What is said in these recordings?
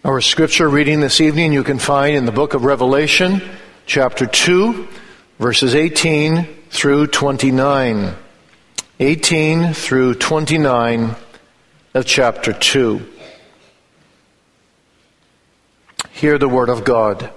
Our scripture reading this evening you can find in the book of Revelation, chapter 2, verses 18 through 29. 18 through 29 of chapter 2. Hear the word of God.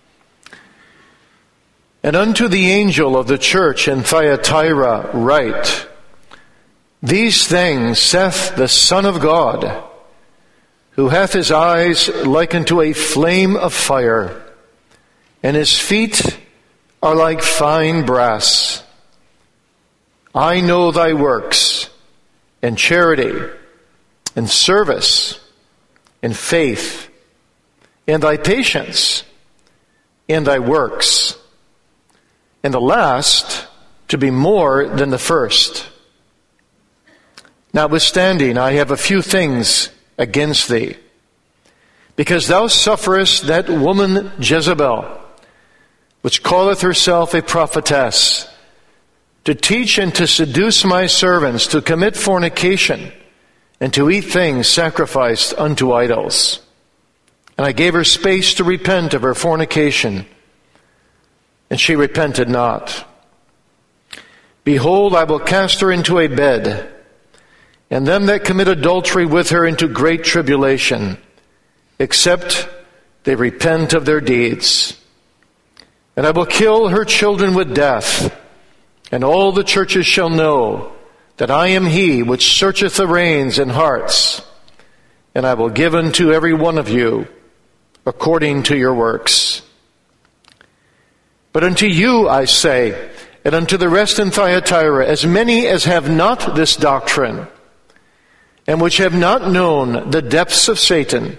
And unto the angel of the church in Thyatira write, These things saith the Son of God, who hath his eyes like unto a flame of fire, and his feet are like fine brass. I know thy works, and charity, and service, and faith, and thy patience, and thy works, and the last to be more than the first. Notwithstanding, I have a few things against thee, because thou sufferest that woman Jezebel, which calleth herself a prophetess, to teach and to seduce my servants to commit fornication and to eat things sacrificed unto idols. And I gave her space to repent of her fornication, and she repented not. Behold, I will cast her into a bed, and them that commit adultery with her into great tribulation, except they repent of their deeds. And I will kill her children with death, and all the churches shall know that I am he which searcheth the reins and hearts, and I will give unto every one of you according to your works. But unto you I say, and unto the rest in Thyatira, as many as have not this doctrine, and which have not known the depths of Satan,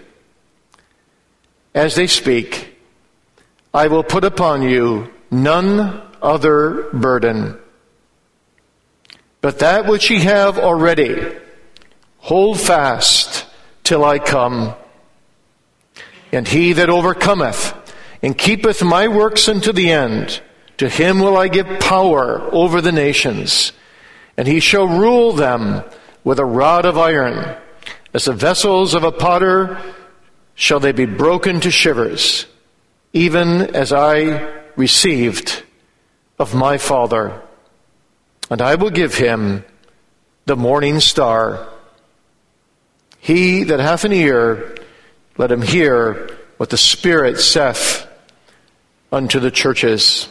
as they speak, I will put upon you none other burden, but that which ye have already, hold fast till I come. And he that overcometh and keepeth my works unto the end, to him will I give power over the nations, and he shall rule them with a rod of iron. As the vessels of a potter shall they be broken to shivers, even as I received of my Father. And I will give him the morning star. He that hath an ear, let him hear what the Spirit saith unto the churches.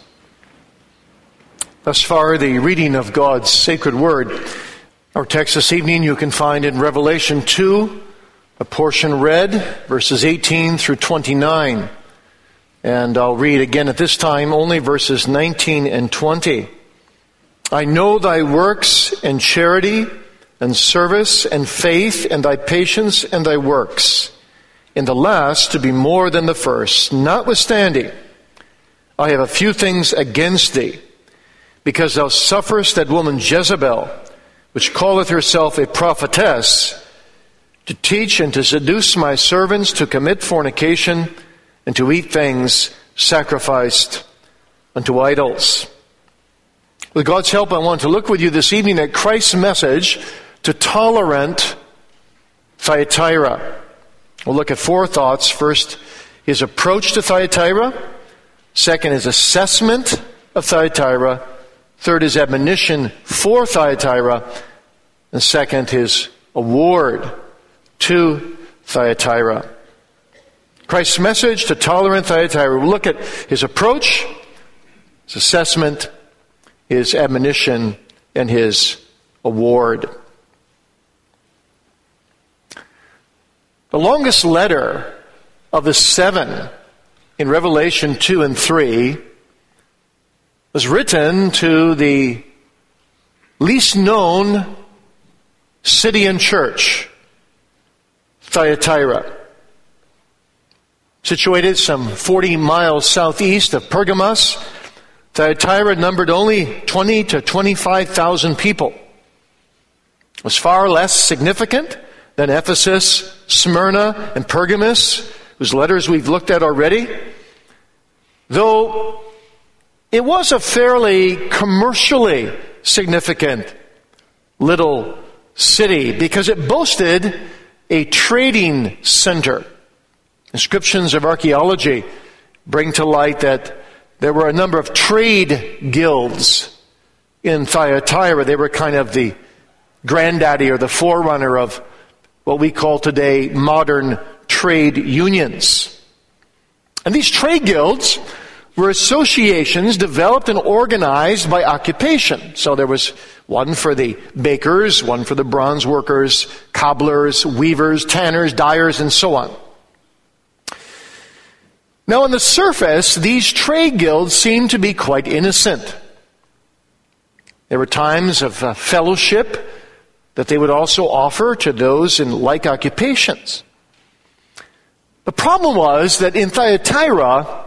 Thus far, the reading of God's sacred word. Our text this evening you can find in Revelation 2, a portion read, verses 18 through 29. And I'll read again at this time only verses 19 and 20. I know thy works and charity and service and faith and thy patience and thy works, in the last to be more than the first. Notwithstanding, I have a few things against thee, because thou sufferest that woman Jezebel, which calleth herself a prophetess, to teach and to seduce my servants to commit fornication and to eat things sacrificed unto idols. With God's help, I want to look with you this evening at Christ's message to tolerant Thyatira. We'll look at four thoughts. First, his approach to Thyatira. Second, his assessment of Thyatira. Third, his admonition for Thyatira. And second, his award to Thyatira. Christ's message to tolerant Thyatira. We'll look at his approach, his assessment, his admonition, and his award. The longest letter of the seven in Revelation 2 and 3 was written to the least known city and church, Thyatira. Situated some 40 miles southeast of Pergamos, Thyatira numbered only 20 to 25,000 people. It was far less significant than Ephesus, Smyrna, and Pergamos, whose letters we've looked at already. Though it was a fairly commercially significant little city because it boasted a trading center. Inscriptions of archaeology bring to light that there were a number of trade guilds in Thyatira. They were kind of the granddaddy or the forerunner of what we call today modern trade unions. And these trade guilds were associations developed and organized by occupation. So there was one for the bakers, one for the bronze workers, cobblers, weavers, tanners, dyers, and so on. Now, on the surface, these trade guilds seemed to be quite innocent. There were times of fellowship that they would also offer to those in like occupations. The problem was that in Thyatira,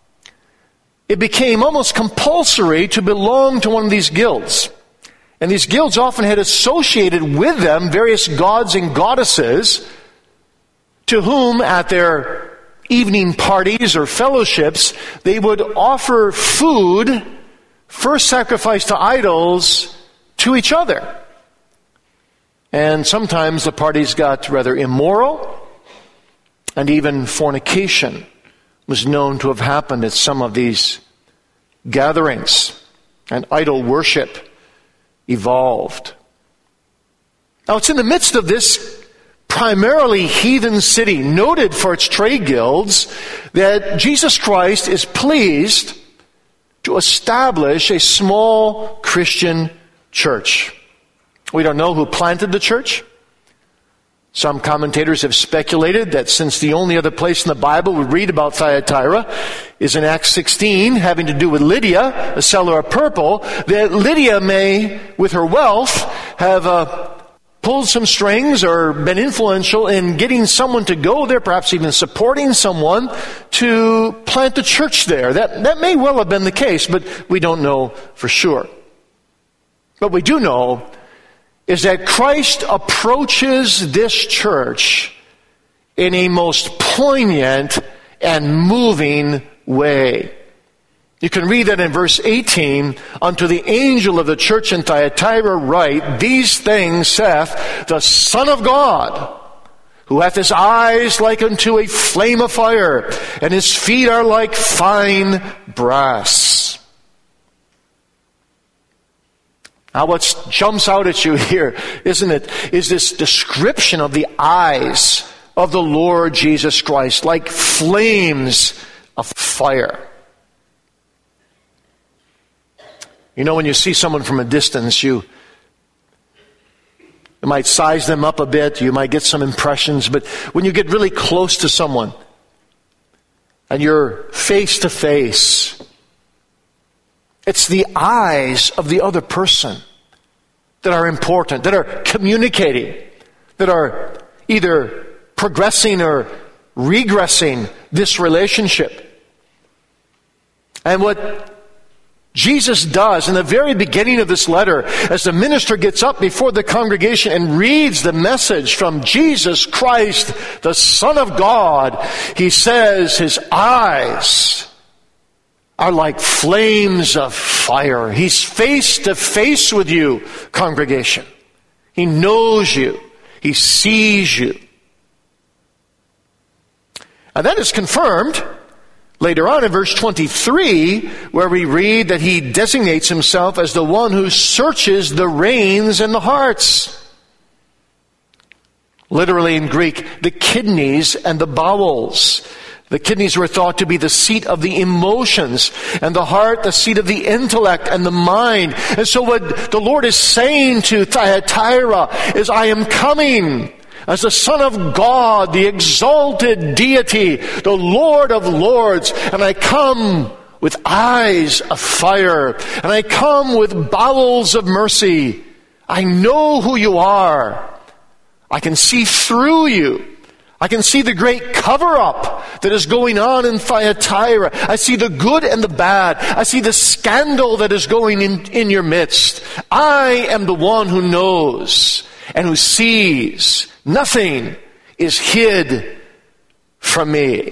it became almost compulsory to belong to one of these guilds. And these guilds often had associated with them various gods and goddesses to whom at their evening parties or fellowships they would offer food, first sacrificed to idols, to each other. And sometimes the parties got rather immoral, and even fornication was known to have happened at some of these gatherings, and idol worship evolved. Now, it's in the midst of this primarily heathen city, noted for its trade guilds, that Jesus Christ is pleased to establish a small Christian church. We don't know who planted the church. Some commentators have speculated that since the only other place in the Bible we read about Thyatira is in Acts 16, having to do with Lydia, a seller of purple, that Lydia may, with her wealth, have pulled some strings or been influential in getting someone to go there, perhaps even supporting someone to plant a church there. That may well have been the case, but we don't know for sure. What we do know is that Christ approaches this church in a most poignant and moving way. You can read that in verse 18. Unto the angel of the church in Thyatira write, These things saith the Son of God, who hath his eyes like unto a flame of fire, and his feet are like fine brass. Now what jumps out at you here, isn't it, is this description of the eyes of the Lord Jesus Christ, like flames of fire. You know, when you see someone from a distance, you might size them up a bit, you might get some impressions, but when you get really close to someone, and you're face to face, it's the eyes of the other person that are important, that are communicating, that are either progressing or regressing this relationship. And what Jesus does in the very beginning of this letter, as the minister gets up before the congregation and reads the message from Jesus Christ, the Son of God, he says his eyes are like flames of fire. He's face to face with you, congregation. He knows you. He sees you. And that is confirmed later on in verse 23, where we read that he designates himself as the one who searches the reins and the hearts. Literally in Greek, the kidneys and the bowels. The kidneys were thought to be the seat of the emotions, and the heart the seat of the intellect and the mind. And so what the Lord is saying to Thyatira is, I am coming as the Son of God, the exalted deity, the Lord of lords, and I come with eyes of fire, and I come with bowels of mercy. I know who you are. I can see through you. I can see the great cover-up that is going on in Thyatira. I see the good and the bad. I see the scandal that is going in your midst. I am the one who knows and who sees. Nothing is hid from me.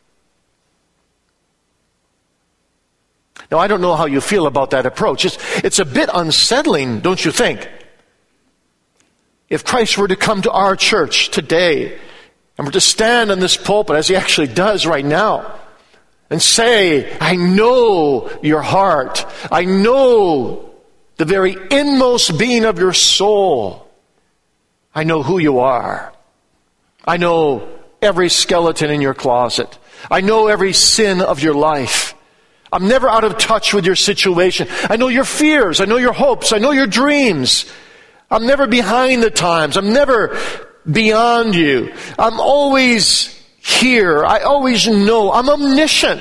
Now, I don't know how you feel about that approach. It's a bit unsettling, don't you think? If Christ were to come to our church today And we're to stand on this pulpit, as he actually does right now, and say, I know your heart. I know the very inmost being of your soul. I know who you are. I know every skeleton in your closet. I know every sin of your life. I'm never out of touch with your situation. I know your fears. I know your hopes. I know your dreams. I'm never behind the times. I'm never beyond you. I'm always here. I always know. I'm omniscient.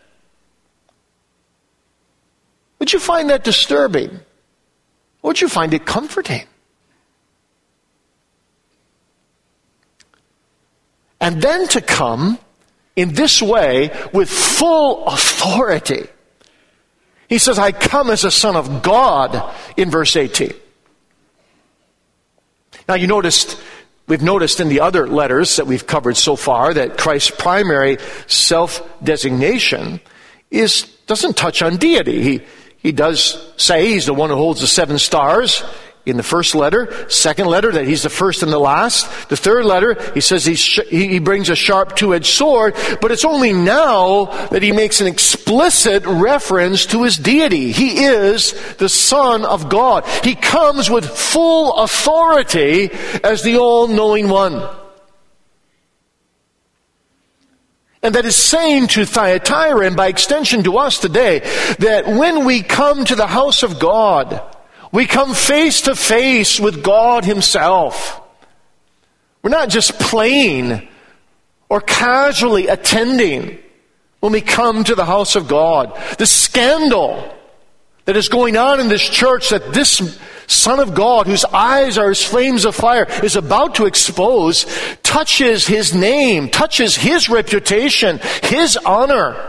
Would you find that disturbing? Or would you find it comforting? And then to come in this way with full authority. He says, I come as a son of God in verse 18. Now we've noticed in the other letters that we've covered so far that Christ's primary self-designation doesn't touch on deity. He does say he's the one who holds the 7 stars in the first letter. Second letter, that he's the first and the last. The third letter, he says he brings a sharp two-edged sword, but it's only now that he makes an explicit reference to his deity. He is the Son of God. He comes with full authority as the all-knowing one. And that is saying to Thyatira, and by extension to us today, that when we come to the house of God, we come face to face with God himself. We're not just playing or casually attending when we come to the house of God. The scandal that is going on in this church that this Son of God, whose eyes are as flames of fire, is about to expose, touches his name, touches his reputation, his honor.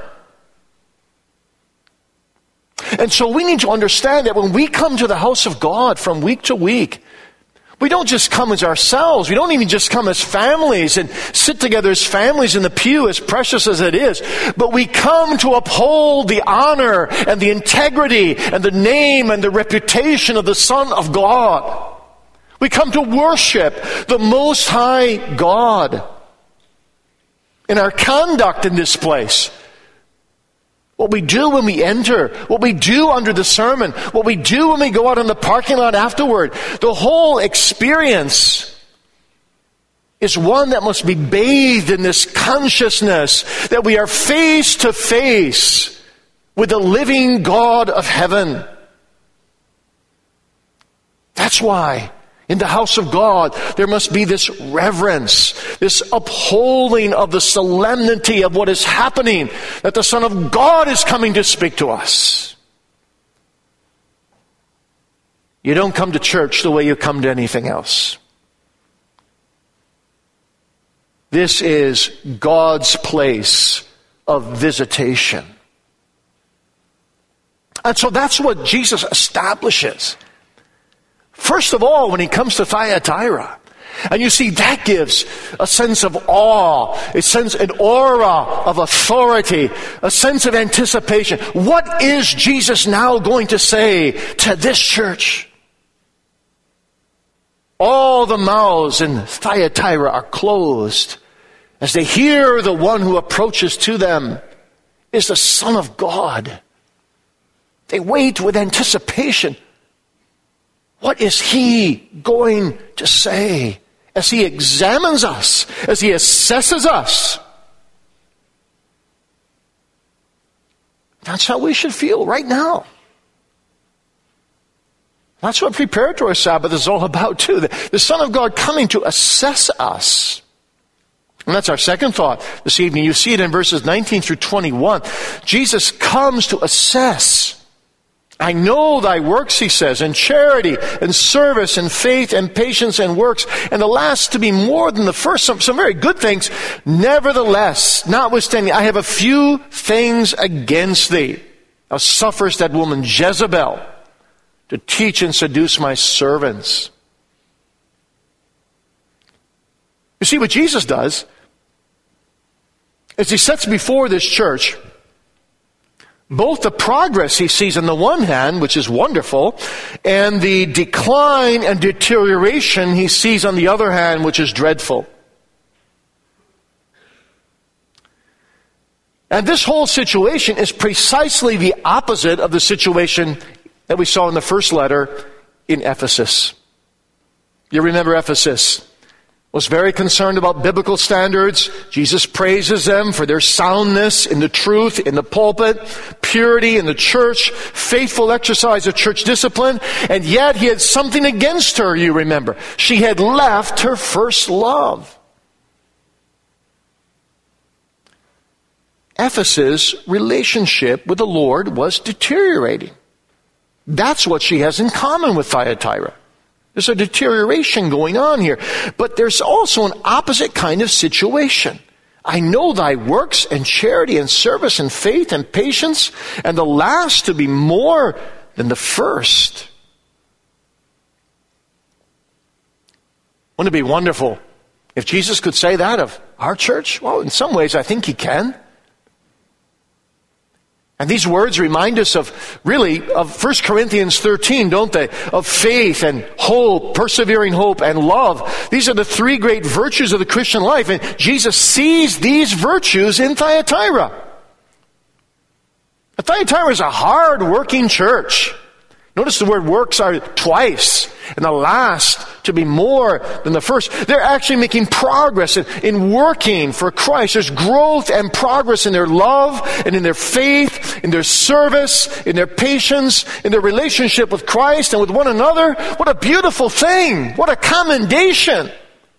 And so we need to understand that when we come to the house of God from week to week, we don't just come as ourselves. We don't even just come as families and sit together as families in the pew, as precious as it is. But we come to uphold the honor and the integrity and the name and the reputation of the Son of God. We come to worship the Most High God. In our conduct in this place, what we do when we enter, what we do under the sermon, what we do when we go out in the parking lot afterward, the whole experience is one that must be bathed in this consciousness that we are face to face with the living God of heaven. That's why in the house of God, there must be this reverence, this upholding of the solemnity of what is happening, that the Son of God is coming to speak to us. You don't come to church the way you come to anything else. This is God's place of visitation. And so that's what Jesus establishes. First of all, when he comes to Thyatira, and you see that gives a sense of awe, an aura of authority, a sense of anticipation. What is Jesus now going to say to this church? All the mouths in Thyatira are closed as they hear the one who approaches to them is the Son of God. They wait with anticipation. What is he going to say as he examines us, as he assesses us? That's how we should feel right now. That's what Preparatory Sabbath is all about too. The Son of God coming to assess us. And that's our second thought this evening. You see it in verses 19 through 21. Jesus comes to assess. I know thy works, he says, and charity and service and faith and patience and works, and the last to be more than the first, some very good things. Nevertheless, notwithstanding, I have a few things against thee. Thou sufferest that woman Jezebel to teach and seduce my servants. You see, what Jesus does is he sets before this church both the progress he sees on the one hand, which is wonderful, and the decline and deterioration he sees on the other hand, which is dreadful. And this whole situation is precisely the opposite of the situation that we saw in the first letter in Ephesus. You remember Ephesus was very concerned about biblical standards. Jesus praises them for their soundness in the truth, in the pulpit, purity in the church, faithful exercise of church discipline, and yet he had something against her, you remember. She had left her first love. Ephesus' relationship with the Lord was deteriorating. That's what she has in common with Thyatira. There's a deterioration going on here. But there's also an opposite kind of situation. I know thy works and charity and service and faith and patience, and the last to be more than the first. Wouldn't it be wonderful if Jesus could say that of our church? Well, in some ways I think he can. And these words remind us of 1 Corinthians 13, don't they? Of faith and hope, persevering hope and love. These are the three great virtues of the Christian life. And Jesus sees these virtues in Thyatira. Thyatira is a hard-working church. Notice the word works are twice, and the last to be more than the first. They're actually making progress in working for Christ. There's growth and progress in their love and in their faith, in their service, in their patience, in their relationship with Christ and with one another. What a beautiful thing. What a commendation.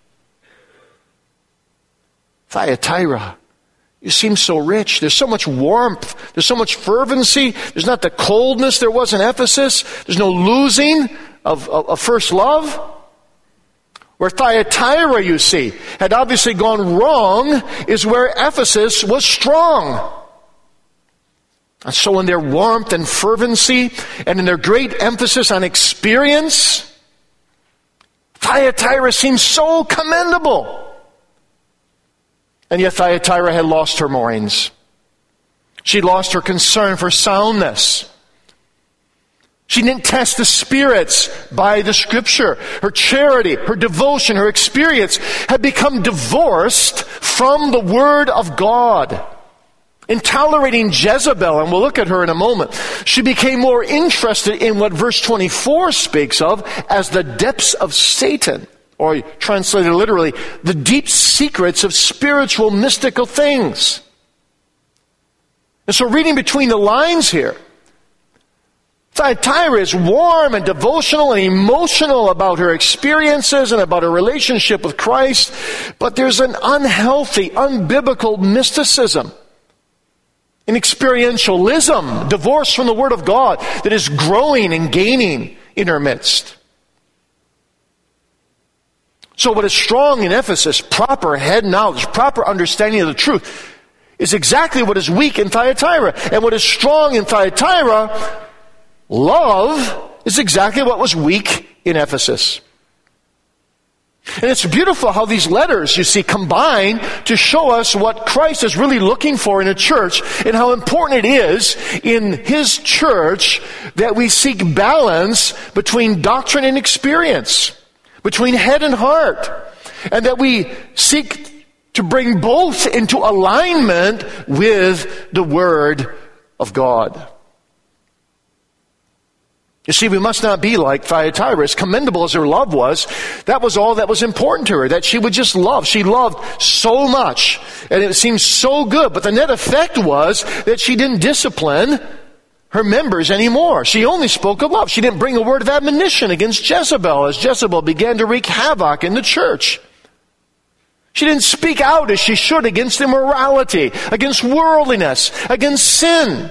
Thyatira, you seem so rich. There's so much warmth. There's so much fervency. There's not the coldness there was in Ephesus. There's no losing of first love. Where Thyatira, you see, had obviously gone wrong is where Ephesus was strong. And so in their warmth and fervency and in their great emphasis on experience, Thyatira seems so commendable. And yet Thyatira had lost her moorings. She lost her concern for soundness. She didn't test the spirits by the Scripture. Her charity, her devotion, her experience had become divorced from the Word of God. In tolerating Jezebel, and we'll look at her in a moment, she became more interested in what verse 24 speaks of as the depths of Satan. Or translated literally, the deep secrets of spiritual mystical things. And so reading between the lines here, Thyatira is warm and devotional and emotional about her experiences and about her relationship with Christ, but there's an unhealthy, unbiblical mysticism, an experientialism, divorced from the Word of God, that is growing and gaining in her midst. So what is strong in Ephesus, proper head knowledge, proper understanding of the truth, is exactly what is weak in Thyatira. And what is strong in Thyatira, love, is exactly what was weak in Ephesus. And it's beautiful how these letters, you see, combine to show us what Christ is really looking for in a church and how important it is in His church that we seek balance between doctrine and experience, between head and heart, and that we seek to bring both into alignment with the Word of God. You see, we must not be like Thyatira. As commendable as her love was, that was all that was important to her, that she would just love. She loved so much, and it seemed so good, but the net effect was that she didn't discipline her members anymore. She only spoke of love. She didn't bring a word of admonition against Jezebel as Jezebel began to wreak havoc in the church. She didn't speak out as she should against immorality, against worldliness, against sin.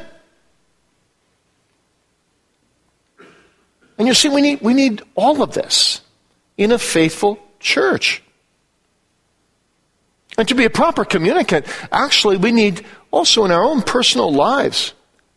And you see, we need all of this in a faithful church. And to be a proper communicant, actually we need also in our own personal lives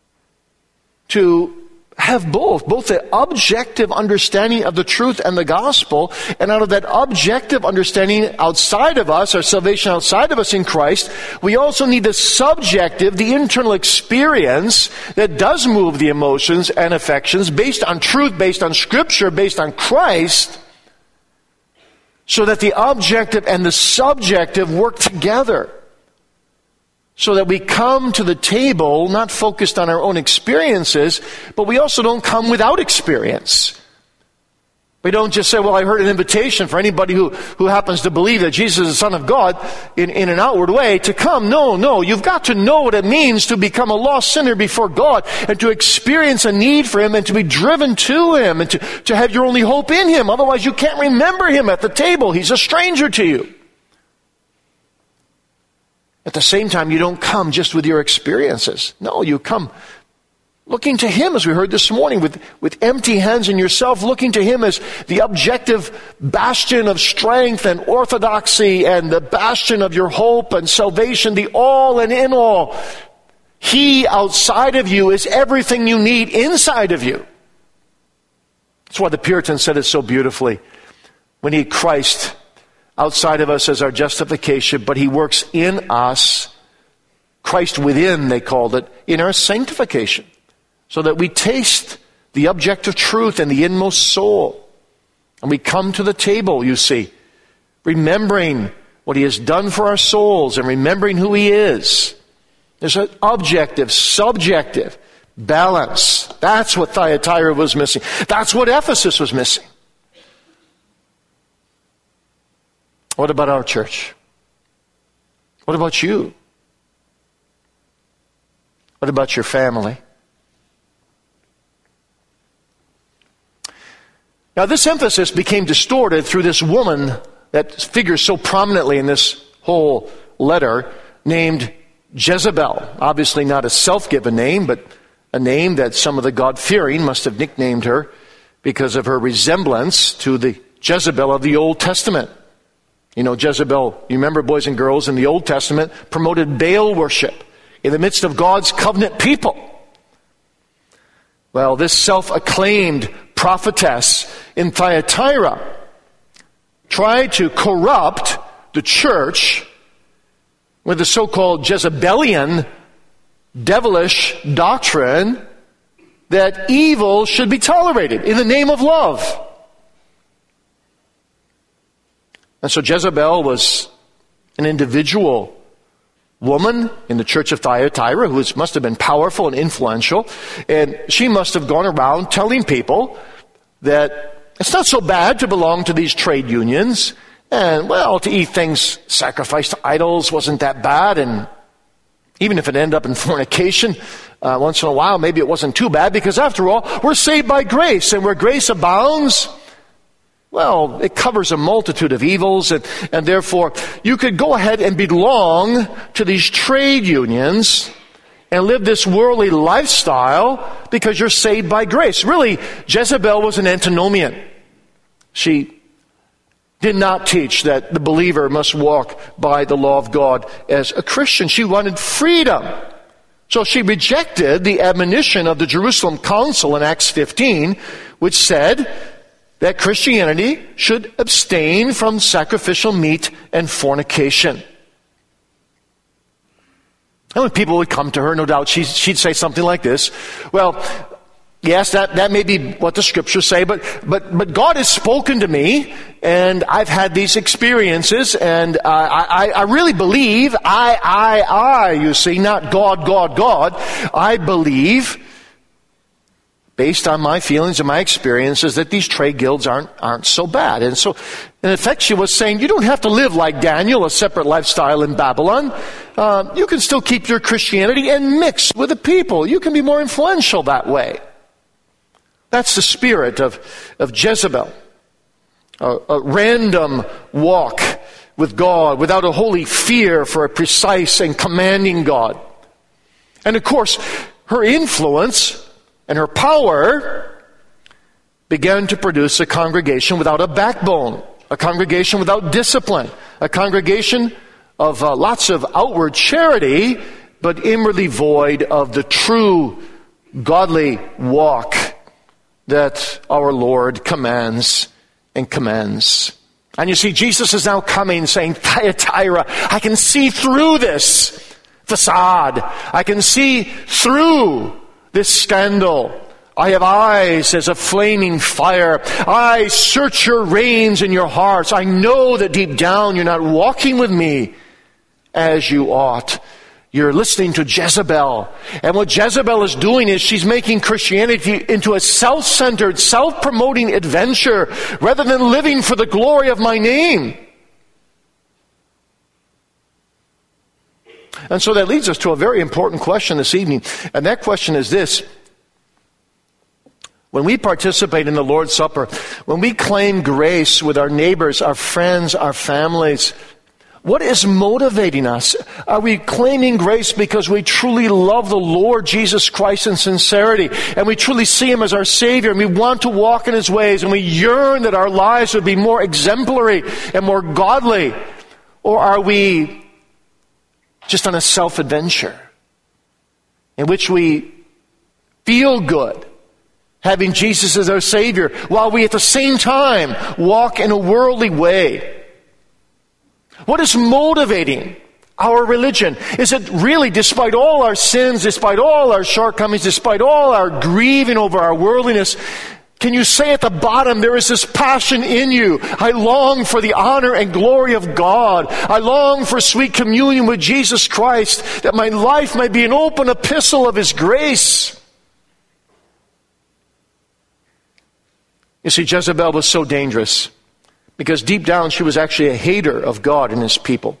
to have both the objective understanding of the truth and the gospel, and out of that objective understanding outside of us, our salvation outside of us in Christ, we also need the subjective, the internal experience that does move the emotions and affections based on truth, based on Scripture, based on Christ, so that the objective and the subjective work together, so that we come to the table not focused on our own experiences, but we also don't come without experience. We don't just say, well, I heard an invitation for anybody who happens to believe that Jesus is the Son of God in an outward way to come. No. You've got to know what it means to become a lost sinner before God and to experience a need for Him and to be driven to Him and to have your only hope in Him. Otherwise, you can't remember Him at the table. He's a stranger to you. At the same time, you don't come just with your experiences. No, you come looking to Him, as we heard this morning, with empty hands in yourself, looking to Him as the objective bastion of strength and orthodoxy and the bastion of your hope and salvation, the all and in all. He outside of you is everything you need inside of you. That's why the Puritans said it so beautifully. We need Christ outside of us as our justification, but He works in us, Christ within, they called it, in our sanctification. So that we taste the objective truth in the inmost soul. And we come to the table, you see, remembering what He has done for our souls and remembering who He is. There's an objective, subjective balance. That's what Thyatira was missing. That's what Ephesus was missing. What about our church? What about you? What about your family? Now, this emphasis became distorted through this woman that figures so prominently in this whole letter, named Jezebel. Obviously not a self-given name, but a name that some of the God-fearing must have nicknamed her because of her resemblance to the Jezebel of the Old Testament. You know, Jezebel, you remember, boys and girls, in the Old Testament, promoted Baal worship in the midst of God's covenant people. Well, this self-acclaimed prophetess in Thyatira tried to corrupt the church with the so-called Jezebelian, devilish doctrine that evil should be tolerated in the name of love. And so Jezebel was an individual woman in the church of Thyatira who must have been powerful and influential, and she must have gone around telling people that it's not so bad to belong to these trade unions, and, well, to eat things sacrificed to idols wasn't that bad, and even if it ended up in fornication once in a while, maybe it wasn't too bad, because after all, we're saved by grace, and where grace abounds, well, it covers a multitude of evils, and therefore you could go ahead and belong to these trade unions and live this worldly lifestyle because you're saved by grace. Really, Jezebel was an antinomian. She did not teach that the believer must walk by the law of God as a Christian. She wanted freedom. So she rejected the admonition of the Jerusalem Council in Acts 15, which said that Christianity should abstain from sacrificial meat and fornication. And when people would come to her, no doubt she'd say something like this: well, yes, that may be what the scriptures say, but God has spoken to me, and I've had these experiences, and I really believe, you see, not God, I believe, based on my feelings and my experiences, that these trade guilds aren't so bad. And so, in effect, she was saying, you don't have to live like Daniel, a separate lifestyle in Babylon. You can still keep your Christianity and mix with the people. You can be more influential that way. That's the spirit of Jezebel. A random walk with God without a holy fear for a precise and commanding God. And of course, her influence and her power began to produce a congregation without a backbone, a congregation without discipline, a congregation of lots of outward charity, but inwardly void of the true godly walk that our Lord commands and commends. And you see, Jesus is now coming saying, Thyatira, I can see through this facade. I can see through this scandal. I have eyes as a flaming fire. I search your reins and your hearts. I know that deep down you're not walking with me as you ought. You're listening to Jezebel. And what Jezebel is doing is she's making Christianity into a self-centered, self-promoting adventure rather than living for the glory of my name. And so that leads us to a very important question this evening. And that question is this. When we participate in the Lord's Supper, when we claim grace with our neighbors, our friends, our families, what is motivating us? Are we claiming grace because we truly love the Lord Jesus Christ in sincerity, and we truly see Him as our Savior, and we want to walk in His ways, and we yearn that our lives would be more exemplary and more godly? Or are we just on a self-adventure in which we feel good having Jesus as our Savior, while we at the same time walk in a worldly way? What is motivating our religion? Is it really, despite all our sins, despite all our shortcomings, despite all our grieving over our worldliness, can you say at the bottom, there is this passion in you? I long for the honor and glory of God. I long for sweet communion with Jesus Christ, that my life might be an open epistle of His grace. You see, Jezebel was so dangerous because deep down she was actually a hater of God and His people.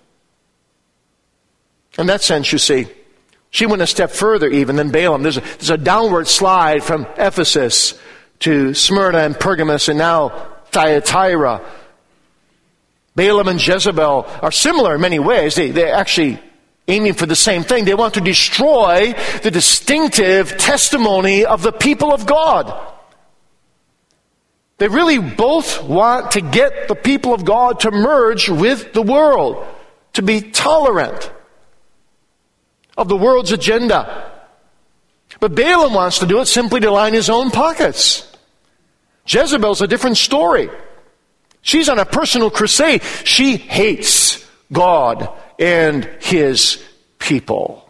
In that sense, you see, she went a step further even than Balaam. There's a downward slide from Ephesus to Smyrna and Pergamos and now Thyatira. Balaam and Jezebel are similar in many ways. They're actually aiming for the same thing. They want to destroy the distinctive testimony of the people of God. They really both want to get the people of God to merge with the world, to be tolerant of the world's agenda. But Balaam wants to do it simply to line his own pockets. Jezebel's a different story. She's on a personal crusade. She hates God and His people.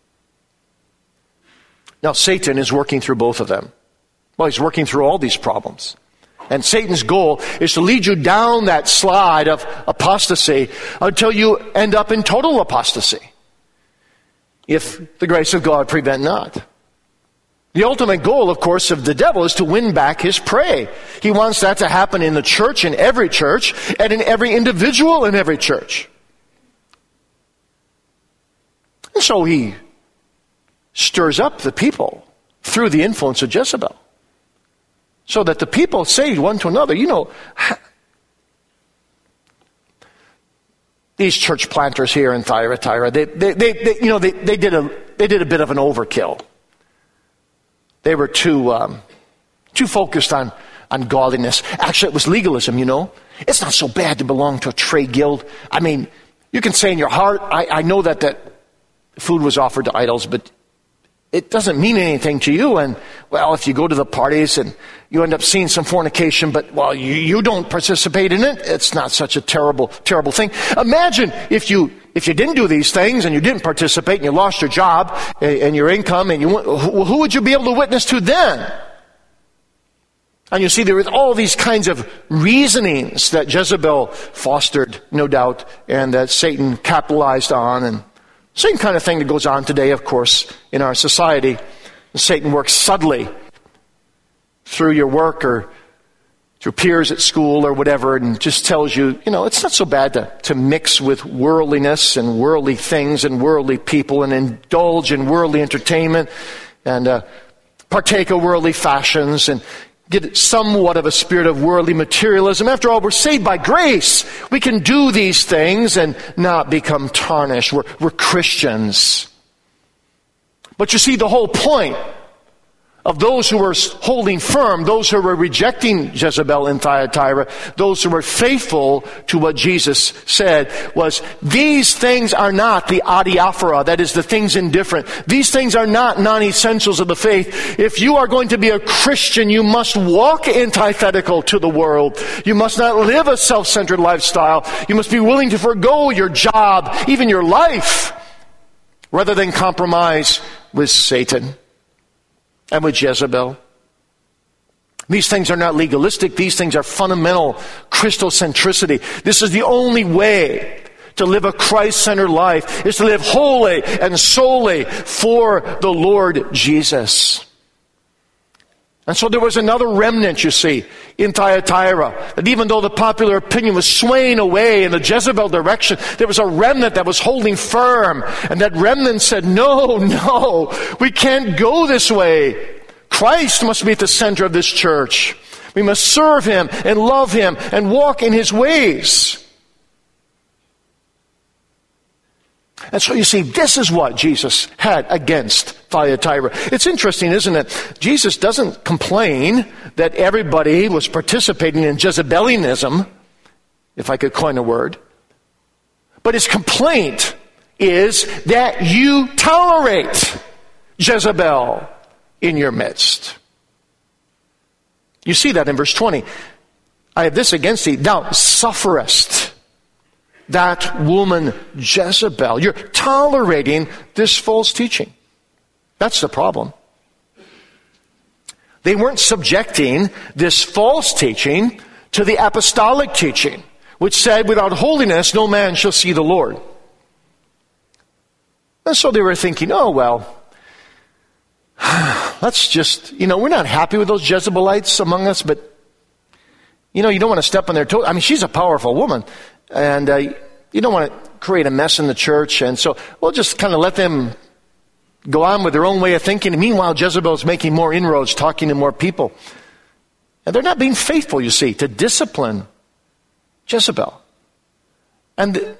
Now, Satan is working through both of them. Well, he's working through all these problems. And Satan's goal is to lead you down that slide of apostasy until you end up in total apostasy, if the grace of God prevent not. The ultimate goal, of course, of the devil is to win back his prey. He wants that to happen in the church, in every church, and in every individual in every church. And so he stirs up the people through the influence of Jezebel, so that the people say one to another, these church planters here in Thyatira, they did a bit of an overkill. They were too focused on godliness. Actually, it was legalism, It's not so bad to belong to a trade guild. I mean, you can say in your heart, I know that food was offered to idols, but it doesn't mean anything to you. And, well, if you go to the parties and you end up seeing some fornication, but, well, you don't participate in it, it's not such a terrible, terrible thing. Imagine if you didn't do these things and you didn't participate and you lost your job and your income, and who would you be able to witness to then? And you see, there were all these kinds of reasonings that Jezebel fostered, no doubt, and that Satan capitalized on, and same kind of thing that goes on today, of course, in our society. Satan works subtly through your work or through peers at school or whatever, and just tells you, it's not so bad to mix with worldliness and worldly things and worldly people and indulge in worldly entertainment and partake of worldly fashions and get somewhat of a spirit of worldly materialism. After all, we're saved by grace. We can do these things and not become tarnished. We're Christians. But you see, the whole point of those who were holding firm, those who were rejecting Jezebel in Thyatira, those who were faithful to what Jesus said, was these things are not the adiaphora, that is, the things indifferent. These things are not non-essentials of the faith. If you are going to be a Christian, you must walk antithetical to the world. You must not live a self-centered lifestyle. You must be willing to forego your job, even your life, rather than compromise with Satan and with Jezebel. These things are not legalistic. These things are fundamental Christocentricity. This is the only way to live a Christ-centered life is to live wholly and solely for the Lord Jesus. And so there was another remnant, you see, in Thyatira, that even though the popular opinion was swaying away in the Jezebel direction, there was a remnant that was holding firm. And that remnant said, no, we can't go this way. Christ must be at the center of this church. We must serve Him and love Him and walk in His ways. And so you see, this is what Jesus had against Thyatira. It's interesting, isn't it? Jesus doesn't complain that everybody was participating in Jezebelianism, if I could coin a word. But his complaint is that you tolerate Jezebel in your midst. You see that in verse 20. I have this against thee, thou sufferest that woman Jezebel. You're tolerating this false teaching. That's the problem. They weren't subjecting this false teaching to the apostolic teaching, which said, without holiness no man shall see the Lord. And so they were thinking, oh well, let's just, we're not happy with those Jezebelites among us, but you don't want to step on their toes. I mean, she's a powerful woman, and you don't want to create a mess in the church, and so we'll just kind of let them go on with their own way of thinking. And meanwhile, Jezebel is making more inroads, talking to more people. And they're not being faithful, you see, to discipline Jezebel. And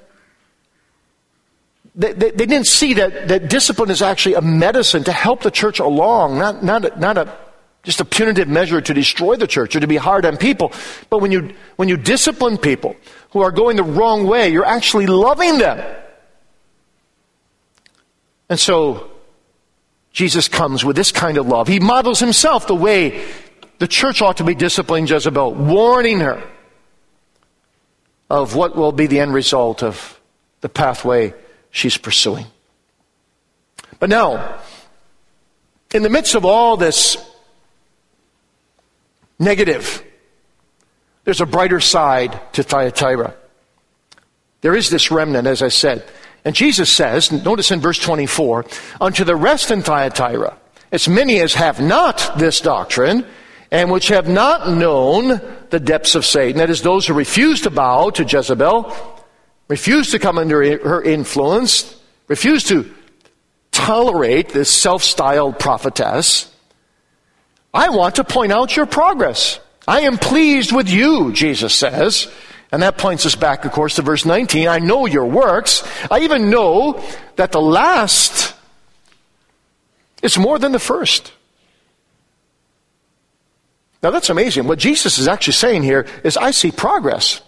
they didn't see that discipline is actually a medicine to help the church along, not just a punitive measure to destroy the church or to be hard on people. But when you discipline people who are going the wrong way, you're actually loving them. And so Jesus comes with this kind of love. He models himself the way the church ought to be disciplining Jezebel, warning her of what will be the end result of the pathway she's pursuing. But now, in the midst of all this negative, there's a brighter side to Thyatira. There is this remnant, as I said. And Jesus says, notice in verse 24, unto the rest in Thyatira, as many as have not this doctrine, and which have not known the depths of Satan, that is, those who refuse to bow to Jezebel, refuse to come under her influence, refuse to tolerate this self-styled prophetess, I want to point out your progress. I am pleased with you, Jesus says. And that points us back, of course, to verse 19. I know your works. I even know that the last is more than the first. Now that's amazing. What Jesus is actually saying here is, I see progress.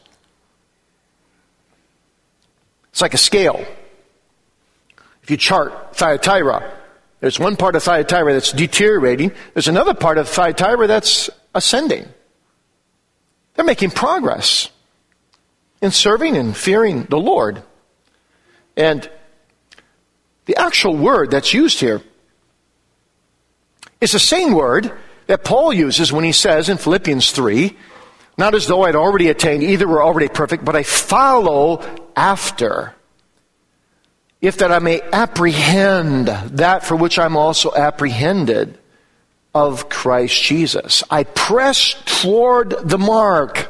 It's like a scale. If you chart Thyatira, there's one part of Thyatira that's deteriorating. There's another part of Thyatira that's ascending. They're making progress in serving and fearing the Lord. And the actual word that's used here is the same word that Paul uses when he says in Philippians 3, not as though I'd already attained, either were already perfect, but I follow after, if that I may apprehend that for which I'm also apprehended of Christ Jesus. I press toward the mark.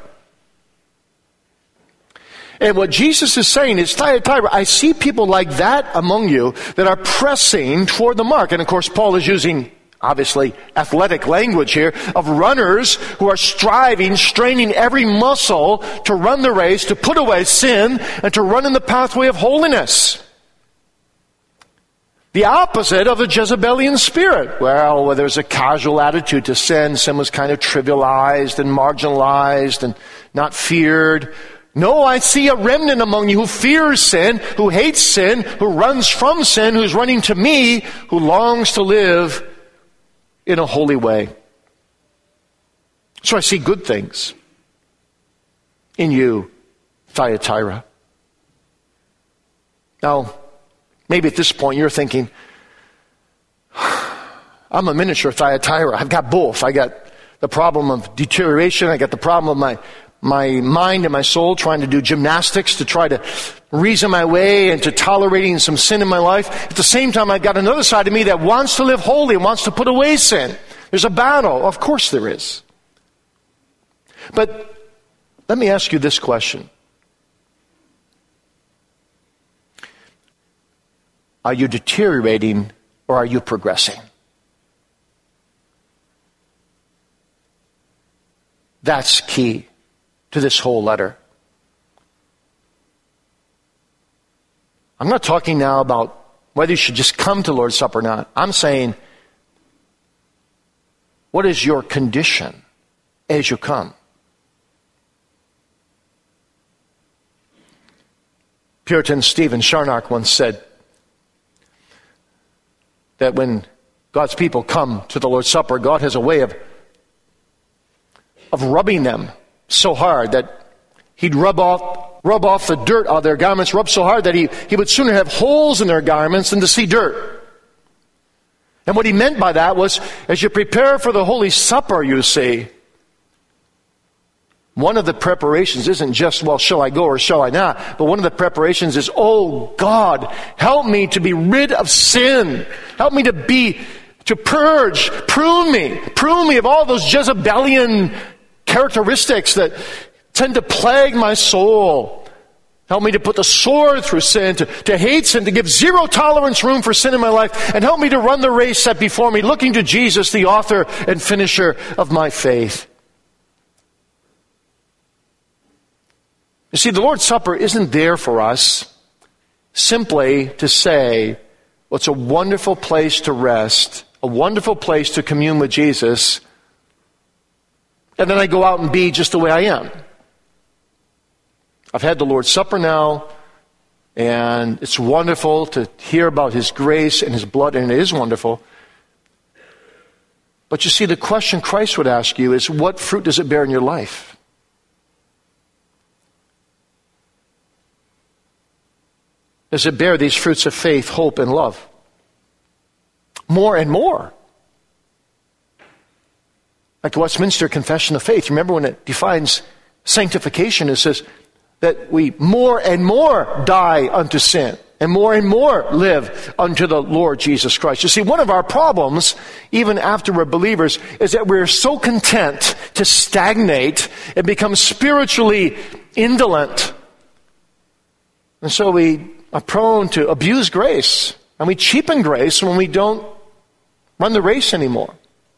And what Jesus is saying is, Thyatira, I see people like that among you that are pressing toward the mark. And of course, Paul is using, obviously, athletic language here of runners who are striving, straining every muscle to run the race, to put away sin, and to run in the pathway of holiness. The opposite of the Jezebelian spirit. Well, there's a casual attitude to sin. Sin was kind of trivialized and marginalized and not feared. No, I see a remnant among you who fears sin, who hates sin, who runs from sin, who's running to me, who longs to live in a holy way. So I see good things in you, Thyatira. Now, maybe at this point you're thinking, I'm a miniature Thyatira. I've got both. I got the problem of deterioration. I got the problem of my mind and my soul trying to do gymnastics to try to reason my way into tolerating some sin in my life. At the same time, I've got another side of me that wants to live holy and wants to put away sin. There's a battle. Of course there is. But let me ask you this question. Are you deteriorating or are you progressing? That's key to this whole letter. I'm not talking now about whether you should just come to Lord's Supper or not. I'm saying, what is your condition as you come? Puritan Stephen Charnock once said that when God's people come to the Lord's Supper, God has a way of rubbing them so hard that he'd rub off the dirt out of their garments, rub so hard that he would sooner have holes in their garments than to see dirt. And what he meant by that was, as you prepare for the Holy Supper, you see, one of the preparations isn't just, well, shall I go or shall I not? But one of the preparations is, oh God, help me to be rid of sin. Help me to purge, prune me of all those Jezebelian characteristics that tend to plague my soul. Help me to put the sword through sin, to hate sin, to give zero tolerance room for sin in my life, and help me to run the race set before me, looking to Jesus, the author and finisher of my faith. You see, the Lord's Supper isn't there for us simply to say, well, it's a wonderful place to rest, a wonderful place to commune with Jesus, and then I go out and be just the way I am. I've had the Lord's Supper now, and it's wonderful to hear about His grace and His blood, and it is wonderful. But you see, the question Christ would ask you is, what fruit does it bear in your life? Does it bear these fruits of faith, hope, and love? More and more. Like the Westminster Confession of Faith. Remember when it defines sanctification, it says that we more and more die unto sin and more live unto the Lord Jesus Christ. You see, one of our problems, even after we're believers, is that we're so content to stagnate and become spiritually indolent. And so we are prone to abuse grace, and we cheapen grace when we don't run the race anymore.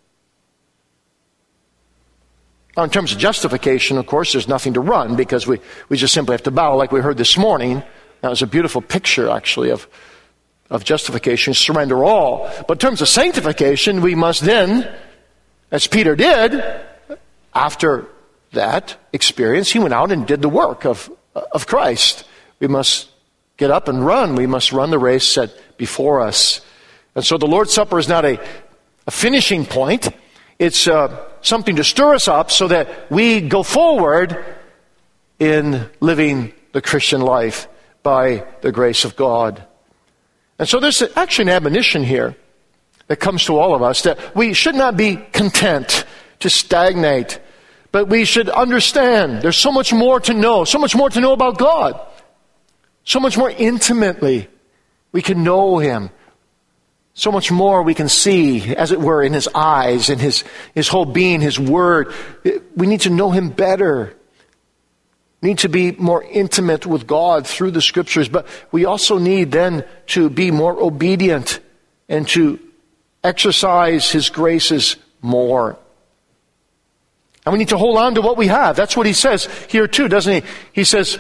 Now, in terms of justification, of course, there's nothing to run because we just simply have to bow like we heard this morning. That was a beautiful picture, actually, of justification, surrender all. But in terms of sanctification, we must then, as Peter did, after that experience, he went out and did the work of Christ. We must get up and run. We must run the race set before us. And so the Lord's Supper is not a finishing point. It's something to stir us up so that we go forward in living the Christian life by the grace of God. And so there's actually an admonition here that comes to all of us that we should not be content to stagnate, but we should understand there's so much more to know about God. So much more intimately we can know Him. So much more we can see, as it were, in His eyes, in His whole being, His Word. We need to know Him better. We need to be more intimate with God through the Scriptures. But we also need then to be more obedient and to exercise His graces more. And we need to hold on to what we have. That's what he says here too, doesn't he? He says,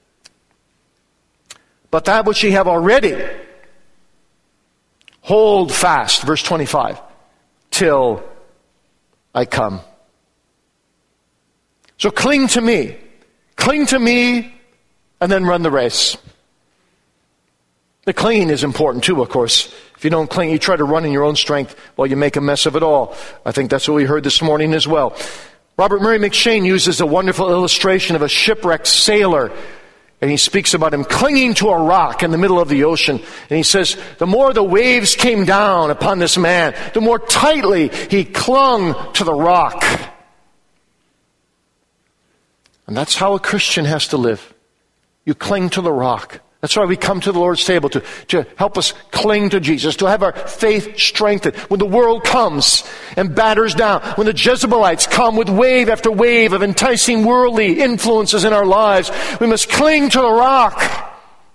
but that which ye have already, hold fast, verse 25, till I come. So cling to me, and then run the race. The clinging is important too, of course. If you don't cling, you try to run in your own strength, well, you make a mess of it all. I think that's what we heard this morning as well. Robert Murray McCheyne uses a wonderful illustration of a shipwrecked sailor. And he speaks about him clinging to a rock in the middle of the ocean. And he says, the more the waves came down upon this man, the more tightly he clung to the rock. And that's how a Christian has to live. You cling to the rock. That's why we come to the Lord's table, to help us cling to Jesus, to have our faith strengthened. When the world comes and batters down, when the Jezebelites come with wave after wave of enticing worldly influences in our lives, we must cling to the rock.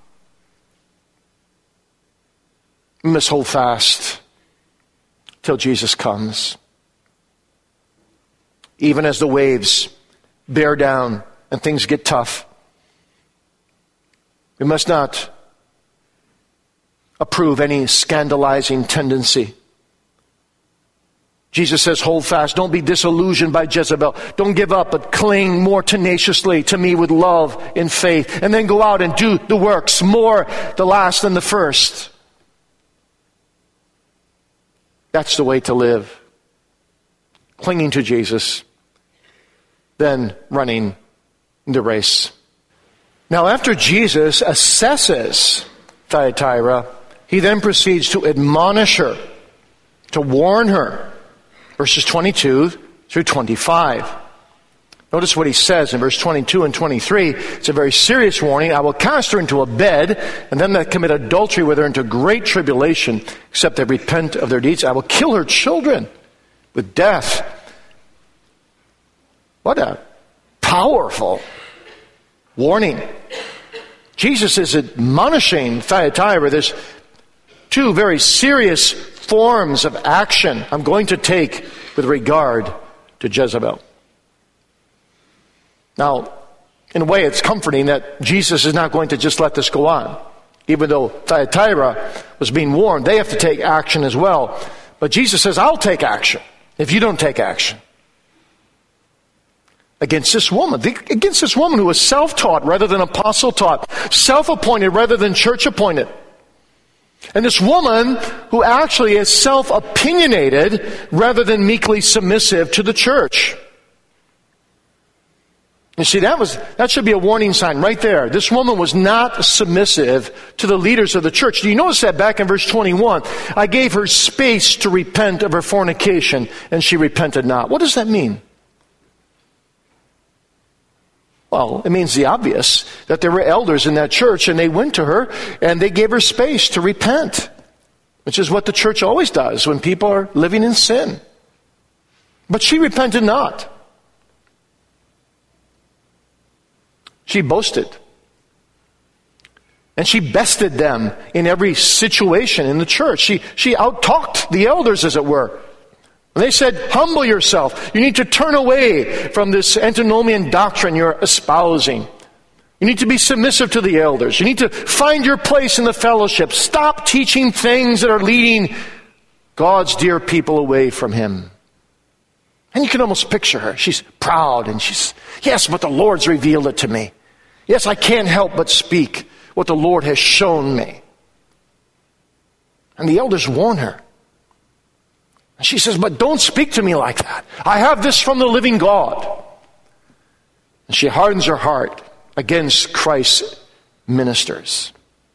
We must hold fast till Jesus comes. Even as the waves bear down and things get tough, we must not approve any scandalizing tendency. Jesus says, hold fast. Don't be disillusioned by Jezebel. Don't give up, but cling more tenaciously to me with love and faith. And then go out and do the works, more the last than the first. That's the way to live. Clinging to Jesus, then running the race. Now, after Jesus assesses Thyatira, he then proceeds to admonish her, to warn her. Verses 22 through 25. Notice what he says in verse 22 and 23. It's a very serious warning. I will cast her into a bed, and them that commit adultery with her into great tribulation, except they repent of their deeds. I will kill her children with death. What a powerful warning. Jesus is admonishing Thyatira. There's two very serious forms of action I'm going to take with regard to Jezebel. Now, in a way, it's comforting that Jesus is not going to just let this go on. Even though Thyatira was being warned, they have to take action as well. But Jesus says, I'll take action if you don't take action. Against this woman who was self-taught rather than apostle-taught, self-appointed rather than church-appointed. And this woman who actually is self-opinionated rather than meekly submissive to the church. You see, that should be a warning sign right there. This woman was not submissive to the leaders of the church. Do you notice that back in verse 21? I gave her space to repent of her fornication, and she repented not. What does that mean? Well, it means the obvious, that there were elders in that church, and they went to her, and they gave her space to repent, which is what the church always does when people are living in sin. But she repented not. She boasted. And she bested them in every situation in the church. She out-talked the elders, as it were. And they said, humble yourself. You need to turn away from this antinomian doctrine you're espousing. You need to be submissive to the elders. You need to find your place in the fellowship. Stop teaching things that are leading God's dear people away from Him. And you can almost picture her. She's proud and yes, but the Lord's revealed it to me. Yes, I can't help but speak what the Lord has shown me. And the elders warn her. And she says, but don't speak to me like that. I have this from the living God. And she hardens her heart against Christ's ministers.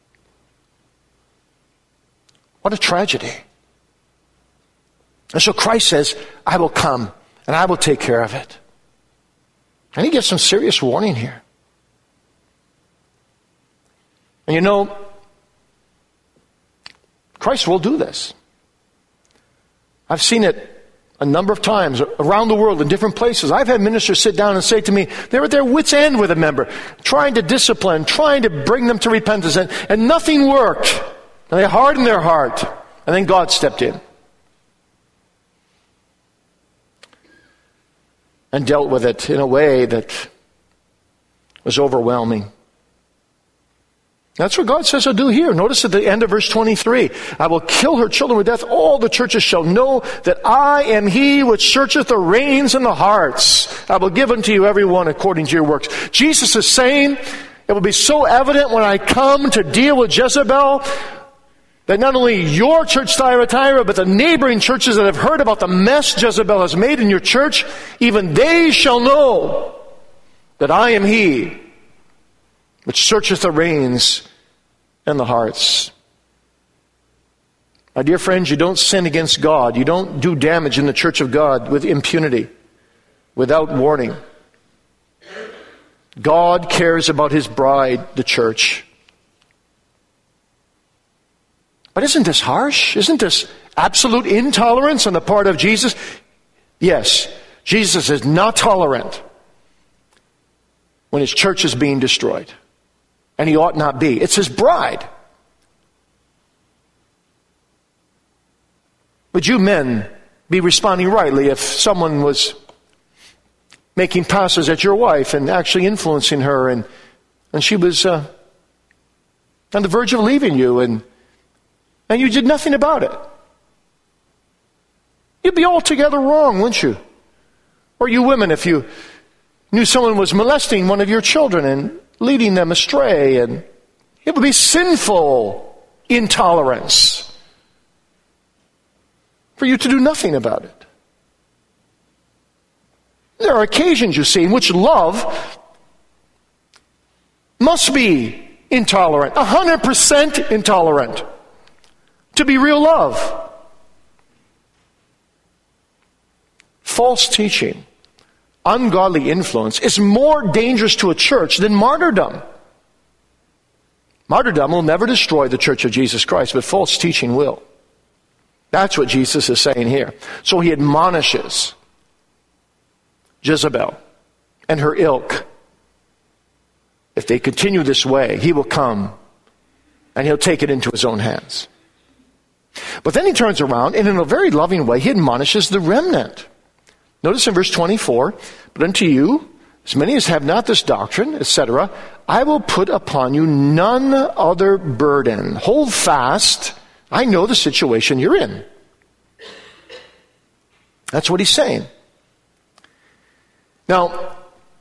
What a tragedy. And so Christ says, I will come and I will take care of it. And he gives some serious warning here. And you know, Christ will do this. I've seen it a number of times around the world in different places. I've had ministers sit down and say to me, they're at their wits' end with a member, trying to discipline, trying to bring them to repentance, and nothing worked. And they hardened their heart. And then God stepped in and dealt with it in a way that was overwhelming. That's what God says He'll do here. Notice at the end of verse 23, I will kill her children with death. All the churches shall know that I am He which searcheth the reins and the hearts. I will give unto you every one according to your works. Jesus is saying, it will be so evident when I come to deal with Jezebel that not only your church, Thyatira, but the neighboring churches that have heard about the mess Jezebel has made in your church, even they shall know that I am He which searcheth the reins and the hearts. My dear friends, you don't sin against God. You don't do damage in the church of God with impunity, without warning. God cares about His bride, the church. But isn't this harsh? Isn't this absolute intolerance on the part of Jesus? Yes, Jesus is not tolerant when his church is being destroyed. And he ought not be. It's his bride. Would you men be responding rightly if someone was making passes at your wife and actually influencing her, and she was on the verge of leaving you, and you did nothing about it? You'd be altogether wrong, wouldn't you? Or you women, if you knew someone was molesting one of your children and leading them astray, and it would be sinful intolerance for you to do nothing about it. There are occasions, you see, in which love must be intolerant, 100% intolerant, to be real love. False teaching, ungodly influence is more dangerous to a church than martyrdom. Martyrdom will never destroy the church of Jesus Christ, but false teaching will. That's what Jesus is saying here. So he admonishes Jezebel and her ilk. If they continue this way, he will come and he'll take it into his own hands. But then he turns around and in a very loving way, he admonishes the remnant. Notice in verse 24, but unto you, as many as have not this doctrine, etc., I will put upon you none other burden. Hold fast. I know the situation you're in. That's what he's saying. Now,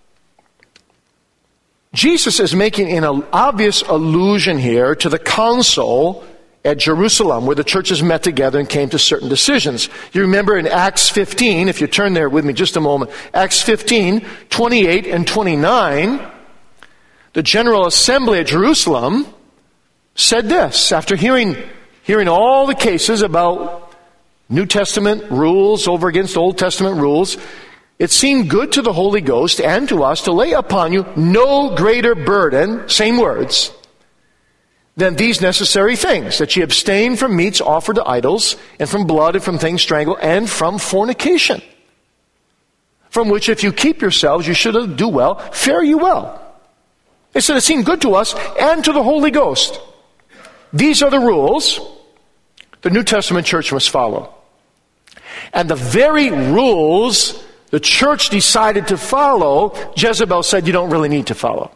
Jesus is making an obvious allusion here to the council at Jerusalem, where the churches met together and came to certain decisions. You remember in Acts 15, if you turn there with me just a moment, Acts 15, 28 and 29, the General Assembly at Jerusalem said this, after hearing all the cases about New Testament rules over against Old Testament rules, it seemed good to the Holy Ghost and to us to lay upon you no greater burden, same words, than these necessary things, that ye abstain from meats offered to idols, and from blood, and from things strangled, and from fornication. From which if you keep yourselves, you should do well, fare you well. They said it seemed good to us and to the Holy Ghost. These are the rules the New Testament church must follow. And the very rules the church decided to follow, Jezebel said you don't really need to follow.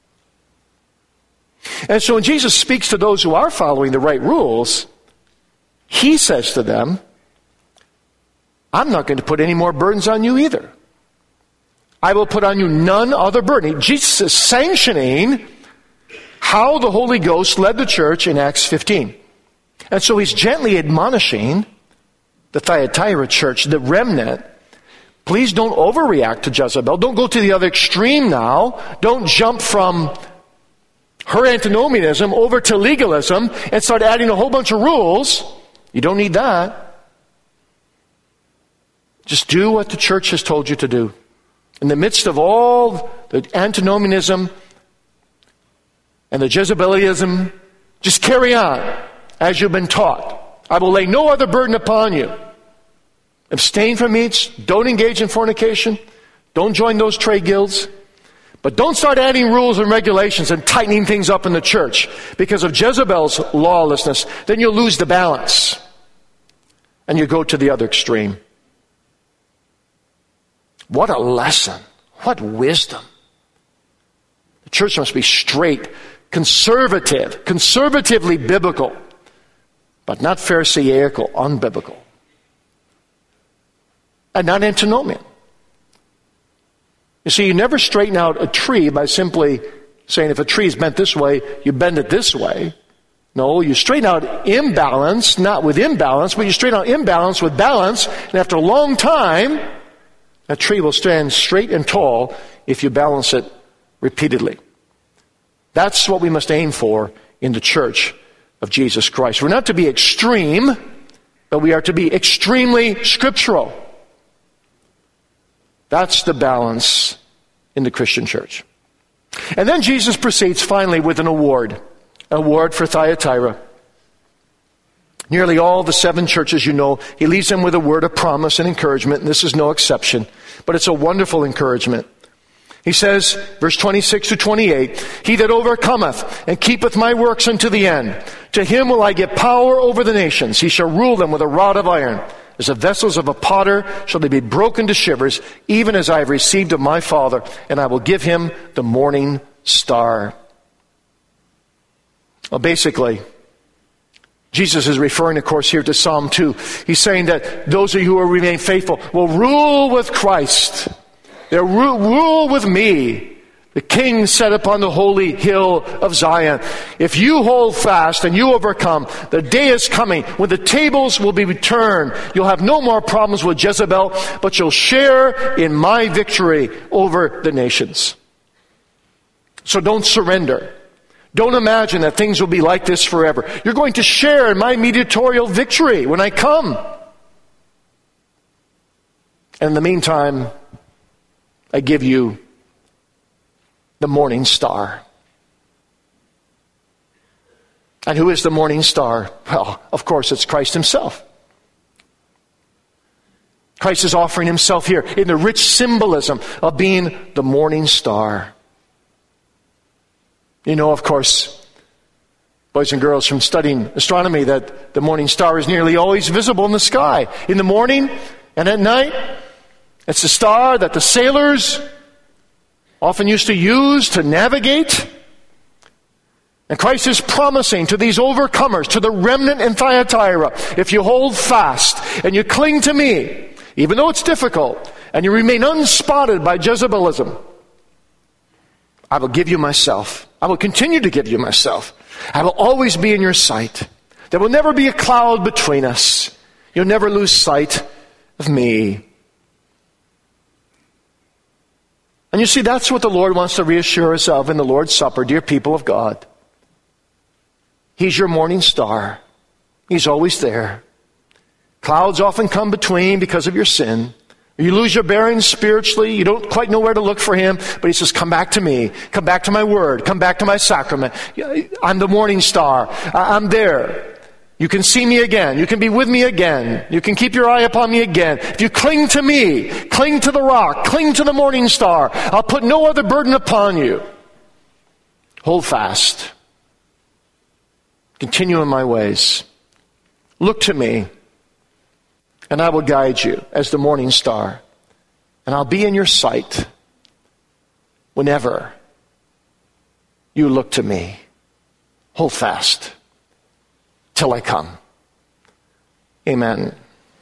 And so when Jesus speaks to those who are following the right rules, he says to them, I'm not going to put any more burdens on you either. I will put on you none other burden. Jesus is sanctioning how the Holy Ghost led the church in Acts 15. And so he's gently admonishing the Thyatira church, the remnant, please don't overreact to Jezebel. Don't go to the other extreme now. Don't jump from her antinomianism over to legalism and start adding a whole bunch of rules. You don't need that. Just do what the church has told you to do. In the midst of all the antinomianism and the Jezebeliism, just carry on as you've been taught. I will lay no other burden upon you. Abstain from meats. Don't engage in fornication. Don't join those trade guilds. But don't start adding rules and regulations and tightening things up in the church because of Jezebel's lawlessness. Then you'll lose the balance. And you go to the other extreme. What a lesson. What wisdom. The church must be straight, conservative, conservatively biblical, but not Pharisaical, unbiblical. And not antinomian. You see, you never straighten out a tree by simply saying if a tree is bent this way, you bend it this way. No, you straighten out imbalance, not with imbalance, but you straighten out imbalance with balance, and after a long time, a tree will stand straight and tall if you balance it repeatedly. That's what we must aim for in the church of Jesus Christ. We're not to be extreme, but we are to be extremely scriptural. That's the balance in the Christian church. And then Jesus proceeds finally with an award for Thyatira. Nearly all the 7 churches you know, he leaves them with a word of promise and encouragement, and this is no exception. But it's a wonderful encouragement. He says, verse 26 to 28, he that overcometh and keepeth my works unto the end, to him will I give power over the nations. He shall rule them with a rod of iron. As the vessels of a potter shall they be broken to shivers, even as I have received of my Father, and I will give him the morning star. Well, basically, Jesus is referring, of course, here to Psalm 2. He's saying that those of you who will remain faithful will rule with Christ. They'll rule with me, the King set upon the holy hill of Zion. If you hold fast and you overcome, the day is coming when the tables will be returned. You'll have no more problems with Jezebel, but you'll share in my victory over the nations. So don't surrender. Don't imagine that things will be like this forever. You're going to share in my mediatorial victory when I come. And in the meantime, I give you the morning star. And who is the morning star? Well, of course, it's Christ himself. Christ is offering himself here in the rich symbolism of being the morning star. You know, of course, boys and girls, from studying astronomy, that the morning star is nearly always visible in the sky. In the morning and at night, it's the star that the sailors often used to use to navigate. And Christ is promising to these overcomers, to the remnant in Thyatira, if you hold fast and you cling to me, even though it's difficult, and you remain unspotted by Jezebelism, I will give you myself. I will continue to give you myself. I will always be in your sight. There will never be a cloud between us. You'll never lose sight of me. And you see, that's what the Lord wants to reassure us of in the Lord's Supper, dear people of God. He's your morning star. He's always there. Clouds often come between because of your sin. You lose your bearings spiritually. You don't quite know where to look for him. But he says, come back to me. Come back to my word. Come back to my sacrament. I'm the morning star. I'm there. You can see me again. You can be with me again. You can keep your eye upon me again. If you cling to me, cling to the rock, cling to the morning star, I'll put no other burden upon you. Hold fast. Continue in my ways. Look to me, and I will guide you as the morning star. And I'll be in your sight whenever you look to me. Hold fast till I come. Amen.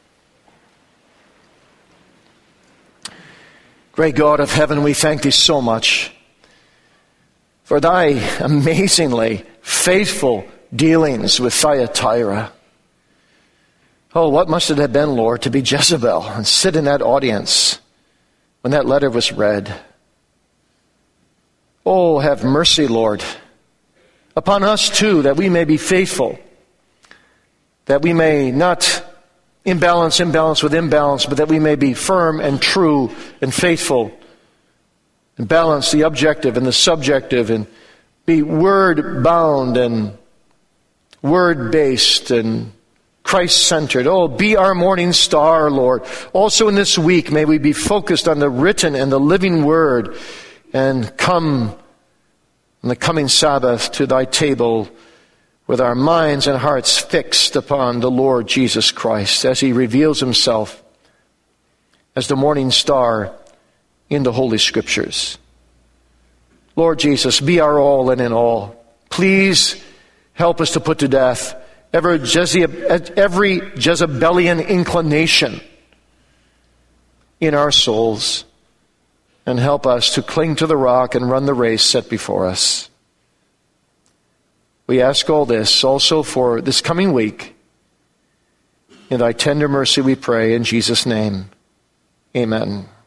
Great God of heaven, we thank thee so much for thy amazingly faithful dealings with Thyatira. Oh, what must it have been, Lord, to be Jezebel and sit in that audience when that letter was read. Oh, have mercy, Lord, upon us too, that we may be faithful, that we may not imbalance with imbalance, but that we may be firm and true and faithful and balance the objective and the subjective and be word-bound and word-based and Christ-centered. Oh, be our morning star, Lord. Also in this week, may we be focused on the written and the living word and come on the coming Sabbath to thy table with our minds and hearts fixed upon the Lord Jesus Christ as he reveals himself as the morning star in the Holy Scriptures. Lord Jesus, be our all and in all. Please help us to put to death every Jezebelian inclination in our souls, and help us to cling to the rock and run the race set before us. We ask all this also for this coming week. In thy tender mercy we pray, in Jesus' name. Amen.